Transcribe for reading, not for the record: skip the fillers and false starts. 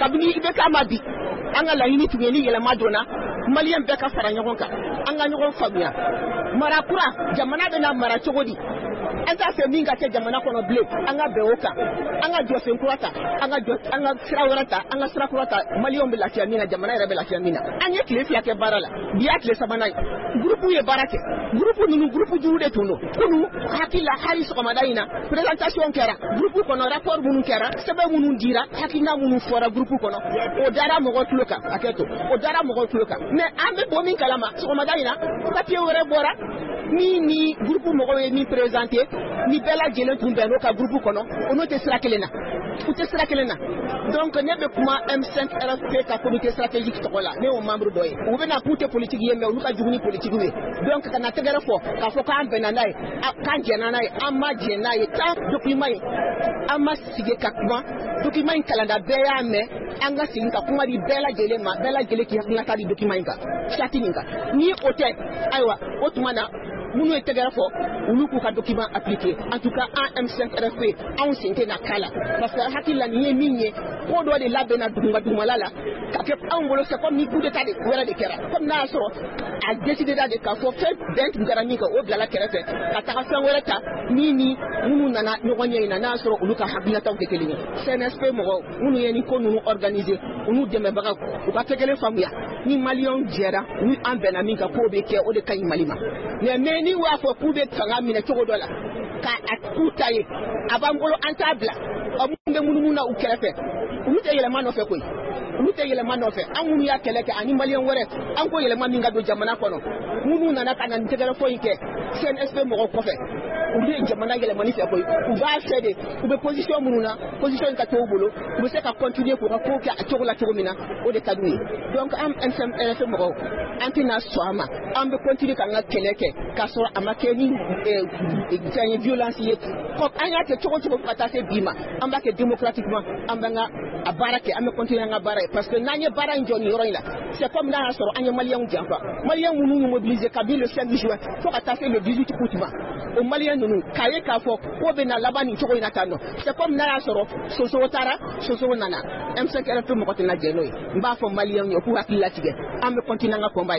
kabini ibe kama bi anga la yini tugeli yela madona malien be ka fara nyogon ka anga nyogon fabia marakura jamana be na mara chogodi anta se minga te jamana kono ble anga be oka anga jo se nkurata anga sirawrata anga sirakurata malien be la fiamina jamana rebe la fiamina anye klesi yake barala biya kle sabanai groupe ye barake groupe nunu groupe juude tuno kunu hakila hari so madaina présentation kera groupe kono rapport munu kera sebe munu dira hakina munu fora groupe kono o dara mo gotloka aketo o dara mo gotloka mais ambe bomin kalama so madaina papier wore bora ni groupe mo ni présenter ni bela jelen tumbe no ka groupe kono ono te sira kelena ou te sira kelena donc nebe kuma M5 RFP ka comité stratégique to la ne o membre doye ou bena pouté politique yembe ou ka juguni politique we donc kana tegere fo ka fo ka ambena nai kan jena nai amma jena ye ta document amma sige ka kuma document kalanda be ya me anga singa kuma di bela jele ki hakna ka di document ka chatininga ni hôtel aywa otumana munu etegera fo uluku ka document appliqué en tout cas M5 RFP on sente na kala parce que hakila ni minye ko do de labena dunga lala ka ke on bolo c'est comme ni coup d'état de wala de kera comme na so a décidé de ka fo fait dent ngarani ka o blala kera fe ka ta fa wala ta ni munu nana nyogonye na so uluka hakila taw kekelinga CNSP mo munu yeni ko nu organiser unu deme baga ko ka tekele famia ni malion jera ni ambena minka ko be ke o de kay malima ne ni wa fo kube tanga mina chogo dola ka akutaye abangolo antabla amumbe mununa ukerefe unute yele mano fe koy unute yele mano fe amunu ya keleke ani malien wore anko yele maminga do jamana kono munu nana kana ntegere fo yike CNSP mo ko fe ube jamana yele mani fe koy uba fede ube position mununa position ka to bolo ube se ka continuer ko ka ko ka chogo la chogo mina o de kadui donc am NSP mo antina soama ambe continuer ka nga keleke ka so amakeni e violence yet ko anya te chogo chogo patase bima amba ke démocratiquement amba nga abarake ame continuer nga bara parce que nanye bara njoni yoroila c'est comme dans soro anya malien jampa malien munu mobiliser kabile le 5 juin faut attaquer le 18 août au malien nunu kaye ka fo ko be na labani chogo ina kano c'est comme na soro soso nana M5 RFP mo ko tena jeno mba fo malien yo ku hakila tige ame continuer nga combat